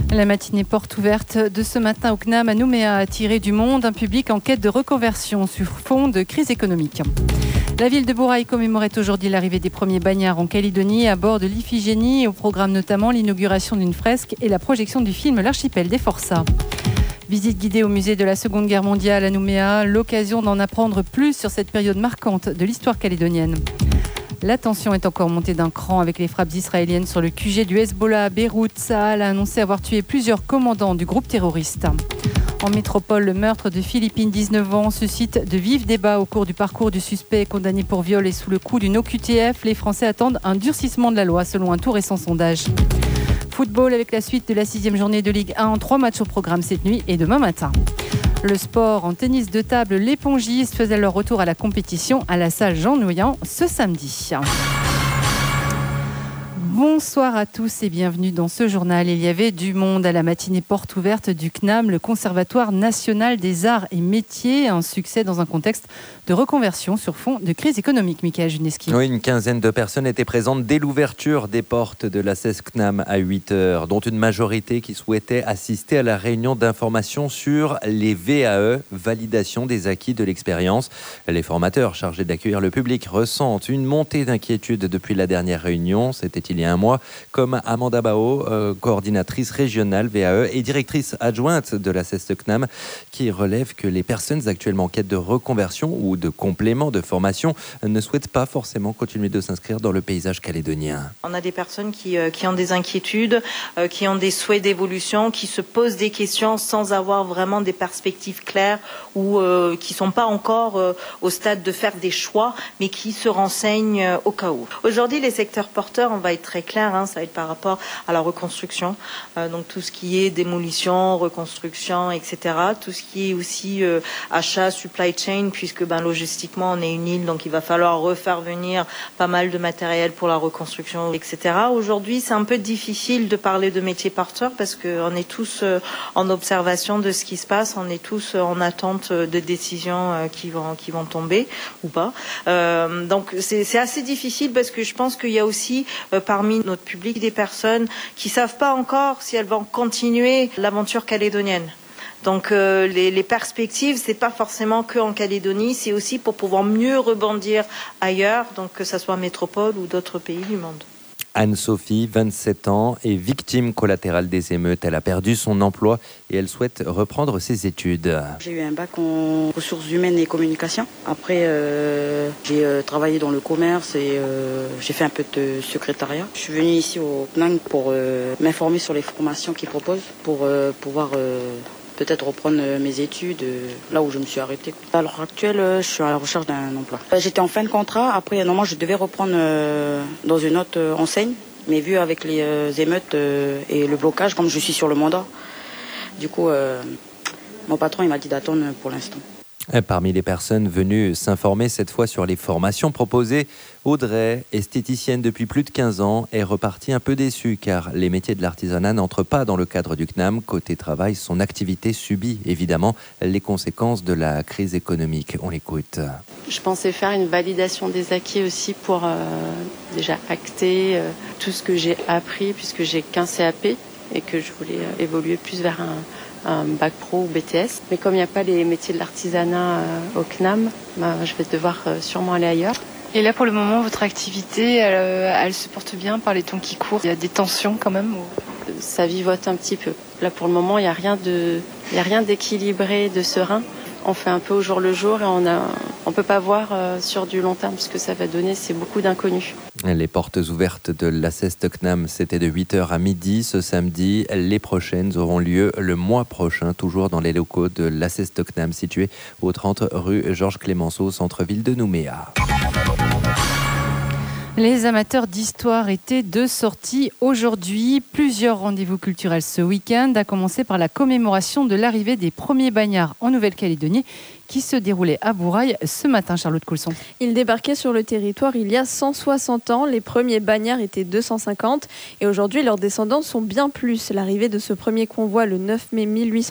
La matinée porte ouverte de ce matin au CNAM à Nouméa a attiré du monde, un public en quête de reconversion sur fond de crise économique. La ville de Bourail commémorait aujourd'hui l'arrivée des premiers bagnards en Calédonie à bord de l'Iphigénie, au programme notamment l'inauguration d'une fresque et la projection du film L'archipel des Forçats. Visite guidée au musée de la Seconde Guerre mondiale à Nouméa, l'occasion d'en apprendre plus sur cette période marquante de l'histoire calédonienne. La tension est encore montée d'un cran avec les frappes israéliennes sur le QG du Hezbollah à Beyrouth. Tsahal a annoncé avoir tué plusieurs commandants du groupe terroriste. En métropole, le meurtre de Philippine, 19 ans, suscite de vifs débats au cours du parcours du suspect condamné pour viol et sous le coup d'une OQTF. Les Français attendent un durcissement de la loi selon un tout récent sondage. Football avec la suite de la 6e journée de Ligue 1. 3 matchs au programme cette nuit et demain matin. Le sport en tennis de table, les pongistes faisaient leur retour à la compétition à la salle Jean Nouillan ce samedi. Bonsoir à tous et bienvenue dans ce journal. Il y avait du monde à la matinée porte ouverte du CNAM, le Conservatoire national des arts et métiers. Un succès dans un contexte de reconversion sur fond de crise économique. Michael Juneski. Oui, une quinzaine de personnes étaient présentes dès l'ouverture des portes de la CES CNAM à 8h, dont une majorité qui souhaitait assister à la réunion d'information sur les VAE, validation des acquis de l'expérience. Les formateurs chargés d'accueillir le public ressentent une montée d'inquiétude depuis la dernière réunion. C'était il y a un mois, comme Amanda Bao, coordinatrice régionale VAE et directrice adjointe de la CES CNAM, qui relève que les personnes actuellement en quête de reconversion ou de complément de formation ne souhaitent pas forcément continuer de s'inscrire dans le paysage calédonien. On a des personnes qui ont des inquiétudes, qui ont des souhaits d'évolution, qui se posent des questions sans avoir vraiment des perspectives claires ou qui ne sont pas encore au stade de faire des choix, mais qui se renseignent au cas où. Aujourd'hui, les secteurs porteurs, on va être très clair, ça va être par rapport à la reconstruction, donc tout ce qui est démolition, reconstruction, etc. Tout ce qui est aussi achat, supply chain, puisque logistiquement on est une île, donc il va falloir refaire venir pas mal de matériel pour la reconstruction, etc. Aujourd'hui, c'est un peu difficile de parler de métier porteur parce qu'on est tous en observation de ce qui se passe, on est tous en attente de décisions qui vont tomber ou pas. Donc c'est assez difficile parce que je pense qu'il y a aussi parmi notre public des personnes qui savent pas encore si elles vont continuer l'aventure calédonienne. Donc les perspectives, c'est pas forcément que en Calédonie, c'est aussi pour pouvoir mieux rebondir ailleurs, donc que ça soit métropole ou d'autres pays du monde. Anne-Sophie, 27 ans, est victime collatérale des émeutes. Elle a perdu son emploi et elle souhaite reprendre ses études. J'ai eu un bac en ressources humaines et communication. Après, j'ai travaillé dans le commerce et j'ai fait un peu de secrétariat. Je suis venue ici au CNAM pour m'informer sur les formations qu'ils proposent pour pouvoir peut-être reprendre mes études là où je me suis arrêtée. À l'heure actuelle, je suis à la recherche d'un emploi. J'étais en fin de contrat. Après, normalement, je devais reprendre dans une autre enseigne. Mais vu avec les émeutes et le blocage, comme je suis sur le mandat, du coup, mon patron il m'a dit d'attendre pour l'instant. Parmi les personnes venues s'informer cette fois sur les formations proposées, Audrey, esthéticienne depuis plus de 15 ans, est repartie un peu déçue car les métiers de l'artisanat n'entrent pas dans le cadre du CNAM. Côté travail, son activité subit évidemment les conséquences de la crise économique. On l'écoute. Je pensais faire une validation des acquis aussi pour déjà acter tout ce que j'ai appris puisque j'ai qu'un CAP et que je voulais évoluer plus vers un bac pro ou BTS. Mais comme il n'y a pas les métiers de l'artisanat au CNAM, je vais devoir sûrement aller ailleurs. Et là, pour le moment, votre activité, elle se porte bien par les temps qui courent. Il y a des tensions quand même. Ça vivote un petit peu. Là, pour le moment, il n'y a rien d'équilibré, de serein. On fait un peu au jour le jour et on peut pas voir sur du long terme ce que ça va donner. C'est beaucoup d'inconnus. Les portes ouvertes de la CES CNAM, c'était de 8h à midi ce samedi. Les prochaines auront lieu le mois prochain, toujours dans les locaux de la CES CNAM, situés au 30 rue Georges Clémenceau, au centre-ville de Nouméa. Les amateurs d'histoire étaient de sortie aujourd'hui. Plusieurs rendez-vous culturels ce week-end, à commencer par la commémoration de l'arrivée des premiers bagnards en Nouvelle-Calédonie qui se déroulait à Bourail ce matin, Charlotte Coulson. Ils débarquaient sur le territoire il y a 160 ans. Les premiers bagnards étaient 250 et aujourd'hui, leurs descendants sont bien plus. L'arrivée de ce premier convoi le 9 mai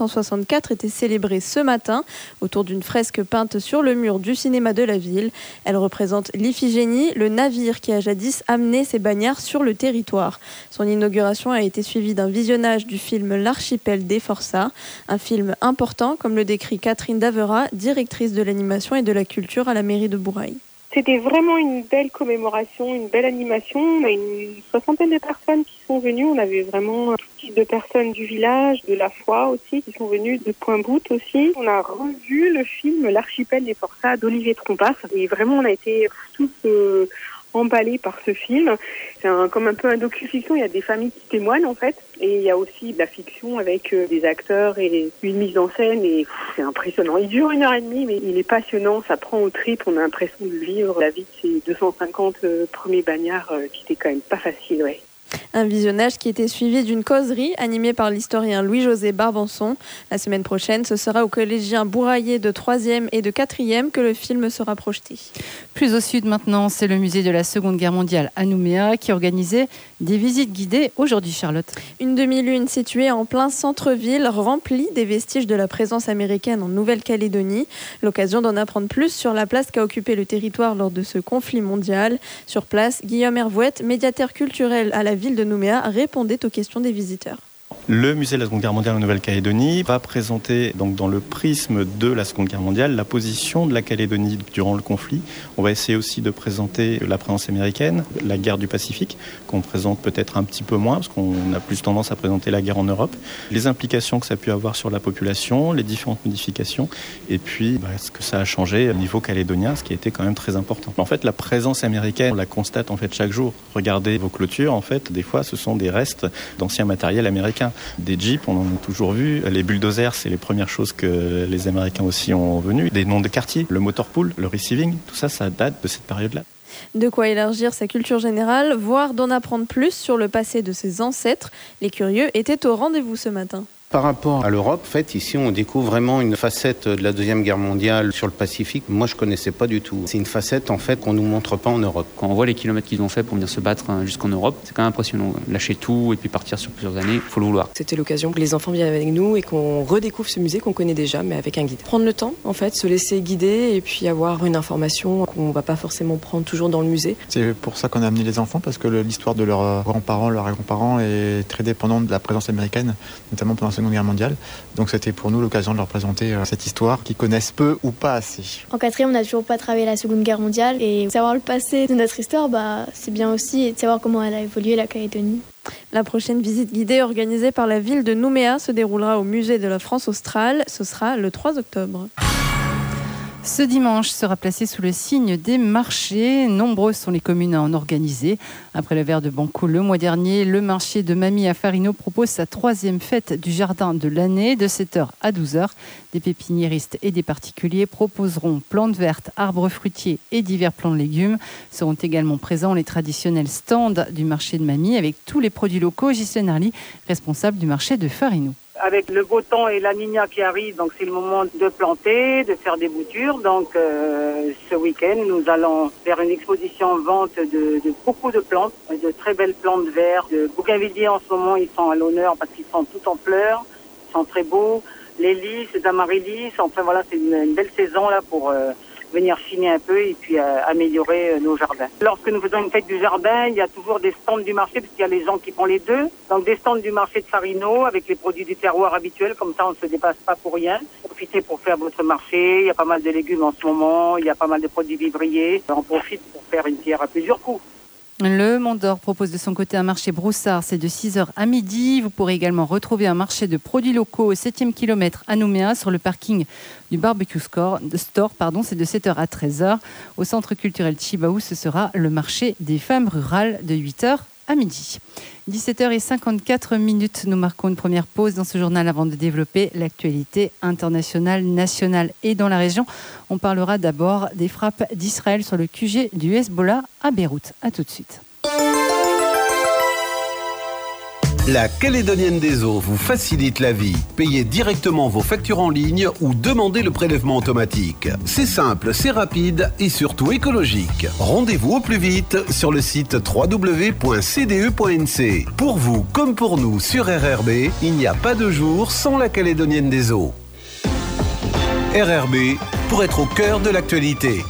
1864 était célébrée ce matin autour d'une fresque peinte sur le mur du cinéma de la ville. Elle représente l'Iphigénie, le navire qui a jadis amené ces bagnards sur le territoire. Son inauguration a été suivie d'un visionnage du film L'Archipel des Forçats, un film important, comme le décrit Catherine Davera, directrice de l'animation et de la culture à la mairie de Bourail. C'était vraiment une belle commémoration, une belle animation. On a une 60aine de personnes qui sont venues. On avait vraiment tout type de personnes du village, de la foi aussi, qui sont venues de Pointe-Boute aussi. On a revu le film L'Archipel des Forçats d'Olivier Trompas. Et vraiment, on a été tous emballés par ce film. C'est comme un peu un docu-fiction. Il y a des familles qui témoignent en fait. Et il y a aussi de la fiction avec des acteurs et une mise en scène. Et c'est impressionnant. Il dure 1h30, mais il est passionnant. Ça prend au trip. On a l'impression de vivre la vie de ces 250 premiers bagnards qui était quand même pas facile, ouais. Un visionnage qui était suivi d'une causerie animée par l'historien Louis-José Barbançon. La semaine prochaine, ce sera aux collégiens bouraillais de 3e et de 4e que le film sera projeté. Plus au sud maintenant, c'est le musée de la Seconde Guerre mondiale à Nouméa qui organisait des visites guidées aujourd'hui, Charlotte. Une demi-lune située en plein centre-ville, remplie des vestiges de la présence américaine en Nouvelle-Calédonie. L'occasion d'en apprendre plus sur la place qu'a occupé le territoire lors de ce conflit mondial. Sur place, Guillaume Hervouette, médiateur culturel à la ville de Nouméa, répondait aux questions des visiteurs. Le musée de la Seconde Guerre mondiale en Nouvelle-Calédonie va présenter donc dans le prisme de la Seconde Guerre mondiale la position de la Calédonie durant le conflit. On va essayer aussi de présenter la présence américaine, la guerre du Pacifique, qu'on présente peut-être un petit peu moins parce qu'on a plus tendance à présenter la guerre en Europe, les implications que ça a pu avoir sur la population, les différentes modifications et puis ce que ça a changé au niveau calédonien, ce qui a été quand même très important. En fait, la présence américaine, on la constate en fait chaque jour. Regardez vos clôtures, en fait, des fois ce sont des restes d'anciens matériels américains. Des jeeps, on en a toujours vu. Les bulldozers, c'est les premières choses que les Américains aussi ont venues. Des noms de quartiers, le motorpool, le receiving, tout ça, ça date de cette période-là. De quoi élargir sa culture générale, voire d'en apprendre plus sur le passé de ses ancêtres. Les curieux étaient au rendez-vous ce matin. Par rapport à l'Europe, en fait, ici, on découvre vraiment une facette de la Deuxième Guerre mondiale sur le Pacifique. Moi, je connaissais pas du tout. C'est une facette, en fait, qu'on nous montre pas en Europe. Quand on voit les kilomètres qu'ils ont fait pour venir se battre jusqu'en Europe, c'est quand même impressionnant. Lâcher tout et puis partir sur plusieurs années, faut le vouloir. C'était l'occasion que les enfants viennent avec nous et qu'on redécouvre ce musée qu'on connaît déjà, mais avec un guide. Prendre le temps, en fait, se laisser guider et puis avoir une information qu'on va pas forcément prendre toujours dans le musée. C'est pour ça qu'on a amené les enfants, parce que l'histoire de leurs grands-parents, leurs grands-parents est très dépendante de la présence américaine, notamment pendant la Seconde Guerre mondiale. Donc c'était pour nous l'occasion de leur présenter cette histoire qu'ils connaissent peu ou pas assez. En 4e, on n'a toujours pas travaillé la Seconde Guerre mondiale et savoir le passé de notre histoire, c'est bien aussi, et de savoir comment elle a évolué, la Calédonie. La prochaine visite guidée organisée par la ville de Nouméa se déroulera au musée de la France australe. Ce sera le 3 octobre. Ce dimanche sera placé sous le signe des marchés. Nombreuses sont les communes à en organiser. Après le verre de Banco le mois dernier, le marché de Mamie à Farino propose sa 3e fête du jardin de l'année de 7h à 12h. Des pépiniéristes et des particuliers proposeront plantes vertes, arbres fruitiers et divers plants de légumes. Seront également présents les traditionnels stands du marché de Mamie avec tous les produits locaux. Ghislaine Arly, responsable du marché de Farino. Avec le beau temps et la Niña qui arrive, donc c'est le moment de planter, de faire des boutures. Donc ce week-end, nous allons faire une exposition vente de beaucoup de plantes, de très belles plantes vertes. De bougainvilliers en ce moment, ils sont à l'honneur parce qu'ils sont tout en fleurs, ils sont très beaux. Les lys, les amaryllis, enfin voilà, c'est une belle saison là pour venir chiner un peu et puis améliorer nos jardins. Lorsque nous faisons une fête du jardin, il y a toujours des stands du marché parce qu'il y a les gens qui font les deux. Donc des stands du marché de Farino avec les produits du terroir habituels, comme ça on ne se dépasse pas pour rien. Profitez pour faire votre marché, il y a pas mal de légumes en ce moment, il y a pas mal de produits vivriers. On profite pour faire une pierre à plusieurs coups. Le Mont d'Or propose de son côté un marché broussard, c'est de 6h à midi. Vous pourrez également retrouver un marché de produits locaux au 7e kilomètre à Nouméa sur le parking du Barbecue Store, c'est de 7h à 13h. Au centre culturel Chibaou, ce sera le marché des femmes rurales de 8h à midi. 17h54, nous marquons une première pause dans ce journal avant de développer l'actualité internationale, nationale et dans la région. On parlera d'abord des frappes d'Israël sur le QG du Hezbollah à Beyrouth. A tout de suite. La Calédonienne des Eaux vous facilite la vie. Payez directement vos factures en ligne ou demandez le prélèvement automatique. C'est simple, c'est rapide et surtout écologique. Rendez-vous au plus vite sur le site www.cde.nc. Pour vous comme pour nous sur RRB, il n'y a pas de jour sans la Calédonienne des Eaux. RRB, pour être au cœur de l'actualité.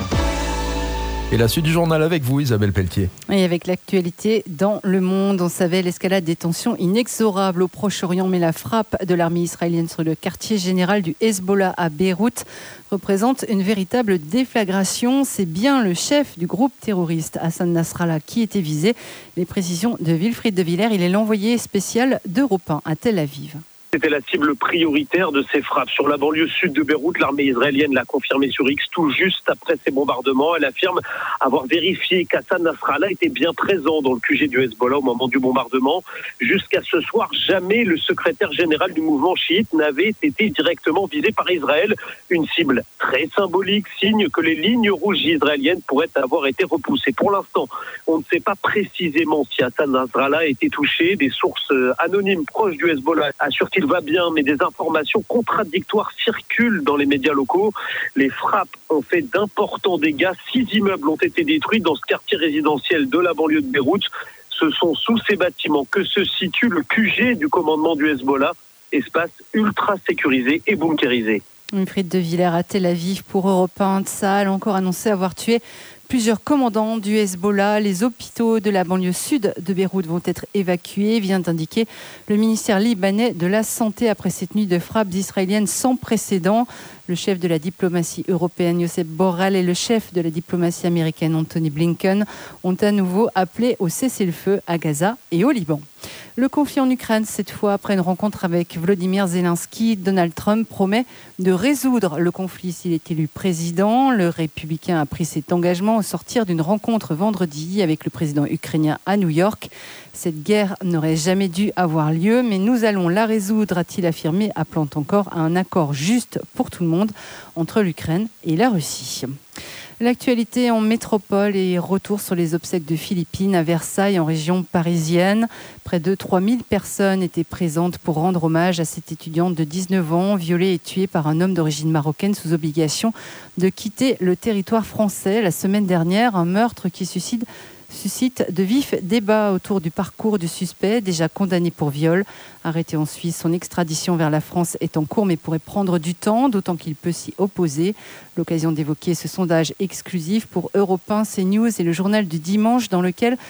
Et la suite du journal avec vous, Isabelle Pelletier. Et avec l'actualité dans le monde, on savait l'escalade des tensions inexorables au Proche-Orient, mais la frappe de l'armée israélienne sur le quartier général du Hezbollah à Beyrouth représente une véritable déflagration. C'est bien le chef du groupe terroriste Hassan Nasrallah qui était visé. Les précisions de Wilfried de Villers, il est l'envoyé spécial d'Europe 1 à Tel Aviv. C'était la cible prioritaire de ces frappes. Sur la banlieue sud de Beyrouth, l'armée israélienne l'a confirmé sur X tout juste après ces bombardements. Elle affirme avoir vérifié qu'Hassan Nasrallah était bien présent dans le QG du Hezbollah au moment du bombardement. Jusqu'à ce soir, jamais le secrétaire général du mouvement chiite n'avait été directement visé par Israël. Une cible très symbolique, signe que les lignes rouges israéliennes pourraient avoir été repoussées. Pour l'instant, on ne sait pas précisément si Hassan Nasrallah a été touché. Des sources anonymes proches du Hezbollah assurent qu'il va bien, mais des informations contradictoires circulent dans les médias locaux. Les frappes ont fait d'importants dégâts. 6 immeubles ont été détruits dans ce quartier résidentiel de la banlieue de Beyrouth. Ce sont sous ces bâtiments que se situe le QG du commandement du Hezbollah, espace ultra sécurisé et bunkérisé. Wilfried de Villers à Tel Aviv pour Europe 1. Tsahal a encore annoncé avoir tué plusieurs commandants du Hezbollah. Les hôpitaux de la banlieue sud de Beyrouth vont être évacués, vient d'indiquer le ministère libanais de la Santé après cette nuit de frappes israéliennes sans précédent. Le chef de la diplomatie européenne, Josep Borrell, et le chef de la diplomatie américaine, Anthony Blinken, ont à nouveau appelé au cessez-le-feu à Gaza et au Liban. Le conflit en Ukraine, cette fois, après une rencontre avec Volodymyr Zelensky, Donald Trump promet de résoudre le conflit s'il est élu président. Le républicain a pris cet engagement au sortir d'une rencontre vendredi avec le président ukrainien à New York. Cette guerre n'aurait jamais dû avoir lieu, mais nous allons la résoudre, a-t-il affirmé, appelant encore à un accord juste pour tout le monde entre l'Ukraine et la Russie. L'actualité en métropole et retour sur les obsèques de Philippine à Versailles en région parisienne. Près de 3000 personnes étaient présentes pour rendre hommage à cette étudiante de 19 ans violée et tuée par un homme d'origine marocaine sous obligation de quitter le territoire français. La semaine dernière, un meurtre qui suscite de vifs débats autour du parcours du suspect, déjà condamné pour viol. Arrêté en Suisse, son extradition vers la France est en cours, mais pourrait prendre du temps, d'autant qu'il peut s'y opposer. L'occasion d'évoquer ce sondage exclusif pour Europe 1, CNews et le journal du dimanche, dans lequel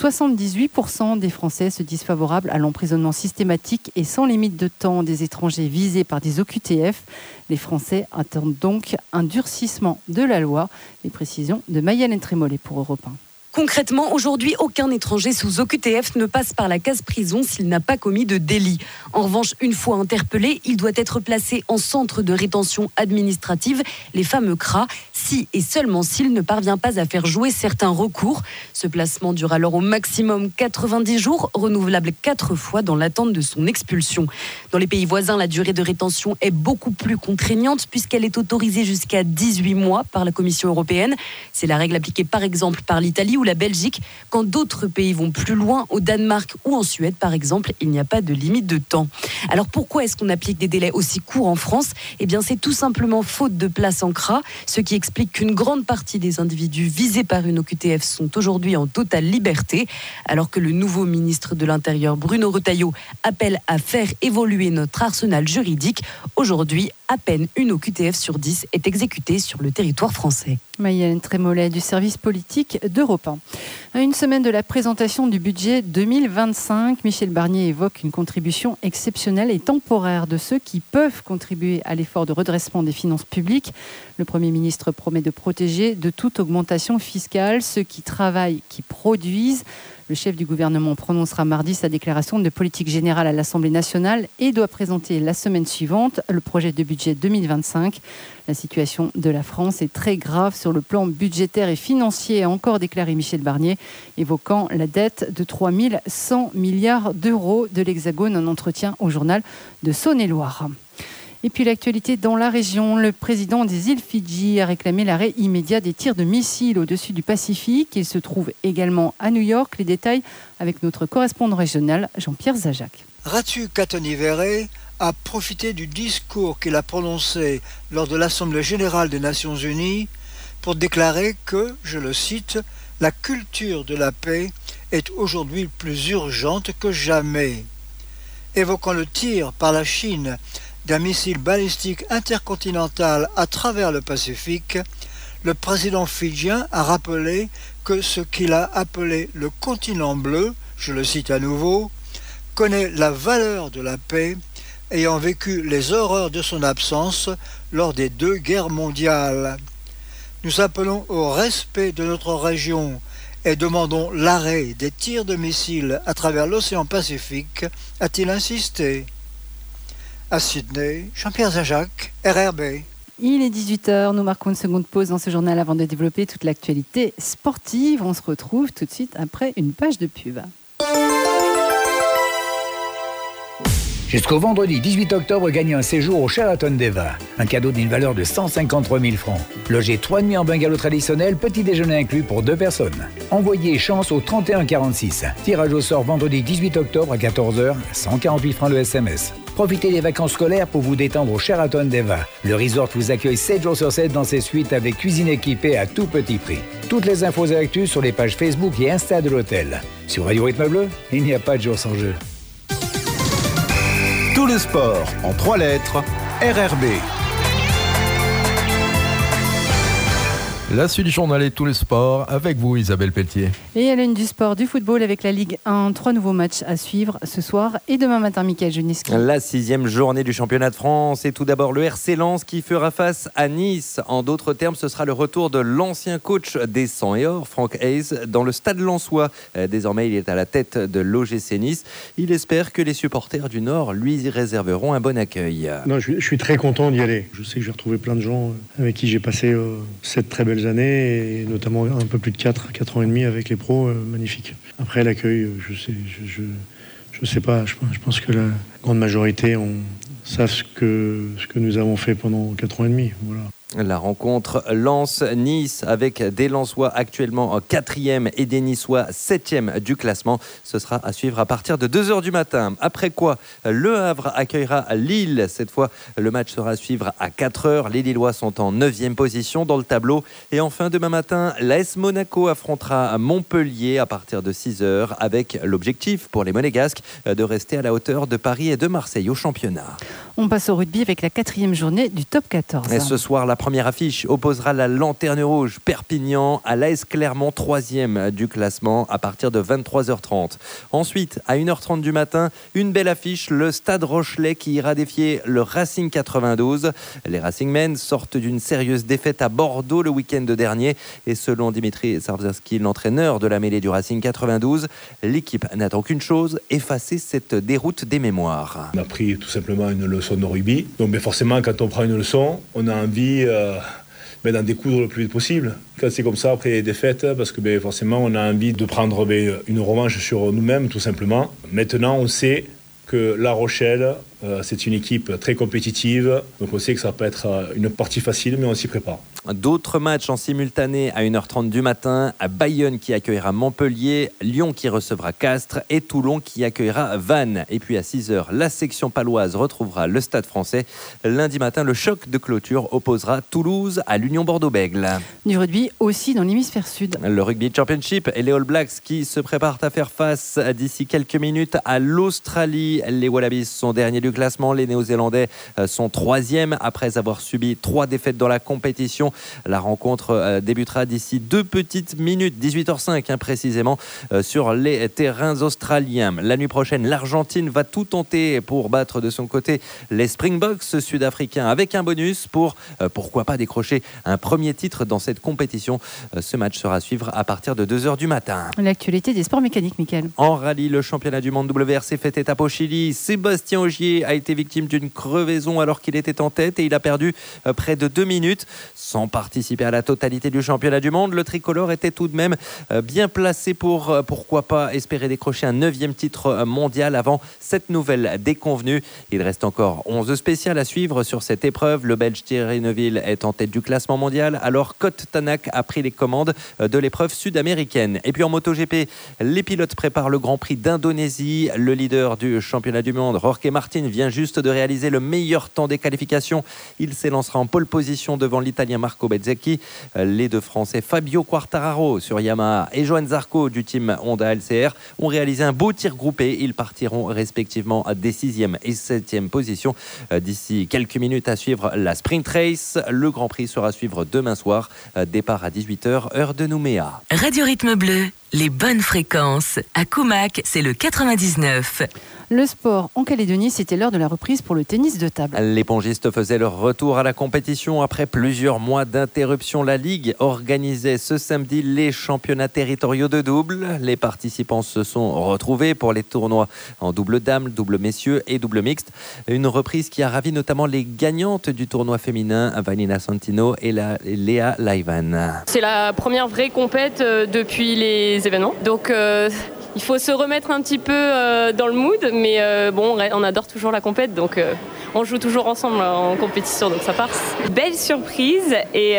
78% des Français se disent favorables à l'emprisonnement systématique et sans limite de temps des étrangers visés par des OQTF. Les Français attendent donc un durcissement de la loi. Les précisions de Mayel Trémollet pour Europe 1. Concrètement, aujourd'hui, aucun étranger sous OQTF ne passe par la case prison s'il n'a pas commis de délit. En revanche, une fois interpellé, il doit être placé en centre de rétention administrative, les fameux CRA, si et seulement s'il ne parvient pas à faire jouer certains recours. Ce placement dure alors au maximum 90 jours, renouvelable 4 fois dans l'attente de son expulsion. Dans les pays voisins, la durée de rétention est beaucoup plus contraignante puisqu'elle est autorisée jusqu'à 18 mois par la Commission européenne. C'est la règle appliquée par exemple par l'Italie ou la Belgique. Quand d'autres pays vont plus loin, au Danemark ou en Suède par exemple, il n'y a pas de limite de temps. Alors pourquoi est-ce qu'on applique des délais aussi courts en France ? Eh bien c'est tout simplement faute de place en CRA, ce qui explique qu'une grande partie des individus visés par une OQTF sont aujourd'hui en totale liberté, alors que le nouveau ministre de l'Intérieur Bruno Retailleau appelle à faire évoluer notre arsenal juridique. Aujourd'hui, à peine une OQTF sur 10 est exécutée sur le territoire français. Mayel Trémollet du service politique d'Europe 1. À une semaine de la présentation du budget 2025, Michel Barnier évoque une contribution exceptionnelle et temporaire de ceux qui peuvent contribuer à l'effort de redressement des finances publiques. Le Premier ministre promet de protéger de toute augmentation fiscale ceux qui travaillent, qui produisent. Le chef du gouvernement prononcera mardi sa déclaration de politique générale à l'Assemblée nationale et doit présenter la semaine suivante le projet de budget 2025. La situation de la France est très grave sur le plan budgétaire et financier, a encore déclaré Michel Barnier, évoquant la dette de 3 100 milliards d'euros de l'Hexagone en entretien au journal de Saône-et-Loire. Et puis l'actualité dans la région, le président des îles Fidji a réclamé l'arrêt immédiat des tirs de missiles au-dessus du Pacifique. Il se trouve également à New York. Les détails avec notre correspondant régional Jean-Pierre Zajac. Ratu Katoni-Vere a profité du discours qu'il a prononcé lors de l'Assemblée générale des Nations Unies pour déclarer que, je le cite, « la culture de la paix est aujourd'hui plus urgente que jamais ». Évoquant le tir par la Chine d'un missile balistique intercontinental à travers le Pacifique, le président fidjien a rappelé que ce qu'il a appelé le continent bleu, je le cite à nouveau, connaît la valeur de la paix, ayant vécu les horreurs de son absence lors des 2 guerres mondiales. Nous appelons au respect de notre région et demandons l'arrêt des tirs de missiles à travers l'océan Pacifique, a-t-il insisté. À Sydney, Jean-Pierre Zajac, RRB. Il est 18h, nous marquons une seconde pause dans ce journal avant de développer toute l'actualité sportive. On se retrouve tout de suite après une page de pub. Jusqu'au vendredi 18 octobre, gagnez un séjour au Sheraton Deva. Un cadeau d'une valeur de 153 000 francs. Logez 3 nuits en bungalow traditionnel, petit déjeuner inclus pour 2 personnes. Envoyez chance au 3146. Tirage au sort vendredi 18 octobre à 14h, 148 francs le SMS. Profitez des vacances scolaires pour vous détendre au Sheraton Deva. Le resort vous accueille 7 jours sur 7 dans ses suites avec cuisine équipée à tout petit prix. Toutes les infos et actus sur les pages Facebook et Insta de l'hôtel. Sur Radio Rythme Bleu, il n'y a pas de jour sans jeu. Tout le sport en 3 lettres, RRB. La suite du journal et tous les sports avec vous Isabelle Pelletier. Et à la une du sport, du football avec la Ligue 1, 3 nouveaux matchs à suivre ce soir et demain matin, Mickaël Juniski. La 6e journée du championnat de France et tout d'abord le RC Lens qui fera face à Nice. En d'autres termes, ce sera le retour de l'ancien coach des 100 et or, Franck Hayes, dans le stade lensois. Désormais, il est à la tête de l'OGC Nice. Il espère que les supporters du Nord lui réserveront un bon accueil. Non, je suis très content d'y aller. Je sais que j'ai retrouvé plein de gens avec qui j'ai passé 7 très belles années et notamment un peu plus de 4 ans et demi avec les pros, magnifique. Après l'accueil, je sais pas, je pense que la grande majorité savent ce que nous avons fait pendant 4 ans et demi, voilà. La rencontre Lens-Nice avec des Lensois actuellement en 4e et des Niçois 7e du classement. Ce sera à suivre à partir de 2h du matin. Après quoi, Le Havre accueillera Lille. Cette fois, le match sera à suivre à 4h. Les Lillois sont en 9e position dans le tableau. Et enfin, demain matin, l'AS Monaco affrontera Montpellier à partir de 6h avec l'objectif pour les Monégasques de rester à la hauteur de Paris et de Marseille au championnat. On passe au rugby avec la 4e journée du top 14. Et ce soir, la première affiche opposera la Lanterne Rouge Perpignan à l'AS Clermont, 3e du classement à partir de 23h30. Ensuite, à 1h30 du matin, une belle affiche, le Stade Rochelais qui ira défier le Racing 92. Les Racingmen sortent d'une sérieuse défaite à Bordeaux le week-end dernier et selon Dimitri Sarvzerski, l'entraîneur de la mêlée du Racing 92, l'équipe n'attend qu'une chose, effacer cette déroute des mémoires. On a pris tout simplement une leçon de rugby. Donc forcément, quand on prend une leçon, on a envie d'en découdre le plus vite possible. Quand c'est comme ça, après les défaites, parce que forcément, on a envie de prendre une revanche sur nous-mêmes, tout simplement. Maintenant, on sait que La Rochelle, c'est une équipe très compétitive. Donc on sait que ça va pas être une partie facile, mais on s'y prépare. D'autres matchs en simultané à 1h30 du matin, à Bayonne qui accueillera Montpellier, Lyon qui recevra Castres et Toulon qui accueillera Vannes. Et puis à 6h, la section paloise retrouvera le Stade français. Lundi matin, le choc de clôture opposera Toulouse à l'Union Bordeaux-Bègles. Du rugby aussi dans l'hémisphère sud. Le Rugby Championship et les All Blacks qui se préparent à faire face d'ici quelques minutes à l'Australie. Les Wallabies sont derniers du classement. Les Néo-Zélandais sont 3e après avoir subi 3 défaites dans la compétition. La rencontre débutera d'ici 2 petites minutes, 18h05 précisément, sur les terrains australiens. La nuit prochaine, l'Argentine va tout tenter pour battre de son côté les Springboks sud-africains avec un bonus pour, pourquoi pas, décrocher un premier titre dans cette compétition. Ce match sera à suivre à partir de 2h du matin. L'actualité des sports mécaniques, Mickaël. En rallye, le championnat du monde WRC fait étape au Chili. Sébastien Ogier a été victime d'une crevaison alors qu'il était en tête et il a perdu près de 2 minutes. Sans participer à la totalité du championnat du monde, le tricolore était tout de même bien placé pour, pourquoi pas, espérer décrocher un 9e titre mondial avant cette nouvelle déconvenue. Il reste encore 11 spéciales à suivre sur cette épreuve. Le Belge Thierry Neuville est en tête du classement mondial, alors Kot Tanak a pris les commandes de l'épreuve sud-américaine. Et puis en MotoGP, les pilotes préparent le Grand Prix d'Indonésie. Le leader du championnat du monde, Jorge Martin, vient juste de réaliser le meilleur temps des qualifications. Il s'élancera en pole position devant l'Italien Marco Bezzecchi. Les deux Français Fabio Quartararo sur Yamaha et Johann Zarco du team Honda LCR ont réalisé un beau tir groupé. Ils partiront respectivement des 6e et 7e positions. D'ici quelques minutes à suivre la Sprint Race. Le Grand Prix sera à suivre demain soir. Départ à 18h, heure de Nouméa. Radio Rythme Bleu, les bonnes fréquences. À Koumak, c'est le 99. Le sport en Calédonie, c'était l'heure de la reprise pour le tennis de table. Les pongistes faisaient leur retour à la compétition après plusieurs mois d'interruption. La Ligue organisait ce samedi les championnats territoriaux de double. Les participants se sont retrouvés pour les tournois en double dames, double messieurs et double mixte. Une reprise qui a ravi notamment les gagnantes du tournoi féminin, Vanina Santino et Léa Laivan. C'est la première vraie compète depuis les événements. Donc il faut se remettre un petit peu dans le mood, mais bon, on adore toujours la compète, donc on joue toujours ensemble en compétition, donc ça passe. Belle surprise et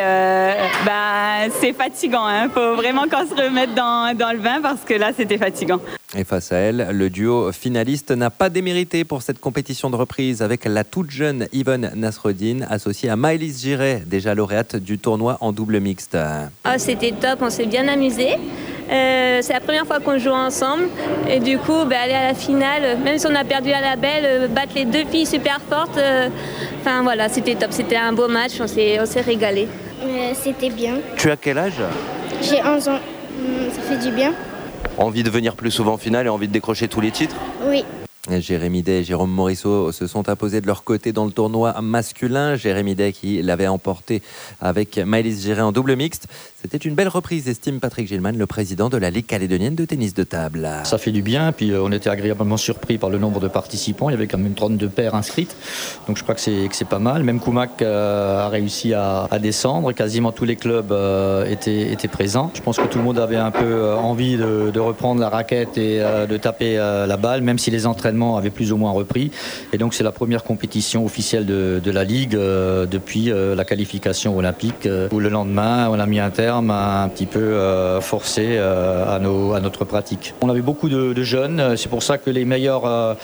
c'est fatigant, hein. Faut vraiment qu'on se remette dans le bain parce que là c'était fatigant. Et face à elle, le duo finaliste n'a pas démérité pour cette compétition de reprise avec la toute jeune Yvonne Nasreddine associée à Maëlys Giret, déjà lauréate du tournoi en double mixte. Ah, c'était top, on s'est bien amusé. C'est la première fois qu'on joue ensemble et du coup aller à la finale, même si on a perdu à la belle, battre les deux filles super fortes, enfin voilà, c'était top, c'était un beau match, on s'est régalé. C'était bien. Tu as quel âge ? J'ai 11 ans, ça fait du bien. Envie de venir plus souvent en finale et envie de décrocher tous les titres ? Oui. Jérémy Day et Jérôme Morisseau se sont imposés de leur côté dans le tournoi masculin. Jérémy Day qui l'avait emporté avec Maëlys Giret en double mixte. C'était une belle reprise, estime Patrick Gilman, le président de la Ligue calédonienne de tennis de table. Ça fait du bien, puis on était agréablement surpris par le nombre de participants. Il y avait quand même 32 paires inscrites, donc je crois que c'est pas mal. Même Koumak a réussi à descendre, quasiment tous les clubs étaient présents. Je pense que tout le monde avait un peu envie de reprendre la raquette et de taper la balle, même si les entraînements avaient plus ou moins repris. Et donc c'est la première compétition officielle de la Ligue depuis la qualification olympique, où le lendemain on a mis un terme un petit peu forcé à notre pratique. On avait beaucoup de jeunes, c'est pour ça que les meilleurs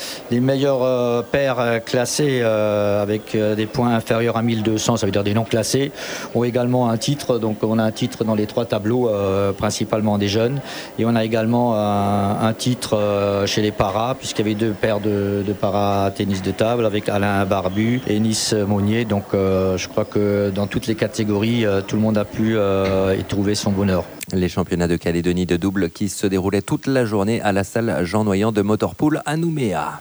paires classés avec des points inférieurs à 1200, ça veut dire des non classés, ont également un titre. Donc on a un titre dans les 3 tableaux, principalement des jeunes, et on a également un titre chez les paras, puisqu'il y avait 2 paires de para-tennis de table avec Alain Barbu et Nice Monnier. Donc je crois que dans toutes les catégories, tout le monde a pu y trouver son bonheur. Les championnats de Calédonie de double qui se déroulaient toute la journée à la salle Jean Noyant de Motorpool à Nouméa.